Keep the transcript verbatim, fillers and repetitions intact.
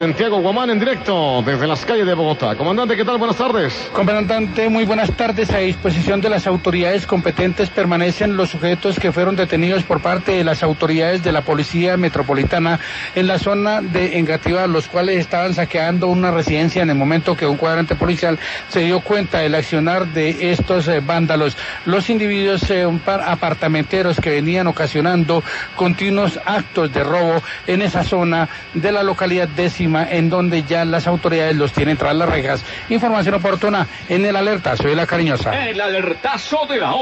Santiago Guamán en directo desde las calles de Bogotá. Comandante, ¿qué tal? Buenas tardes. Comandante, muy buenas tardes. A disposición de las autoridades competentes permanecen los sujetos que fueron detenidos por parte de las autoridades de la Policía Metropolitana en la zona de Engativá, los cuales estaban saqueando una residencia en el momento que un cuadrante policial se dio cuenta del accionar de estos eh, vándalos. Los individuos eh, un par apartamenteros que venían ocasionando continuos actos de robo en esa zona de la localidad décima, en donde ya las autoridades los tienen tras las rejas. Información oportuna en el alerta, soy la cariñosa. El alertazo de la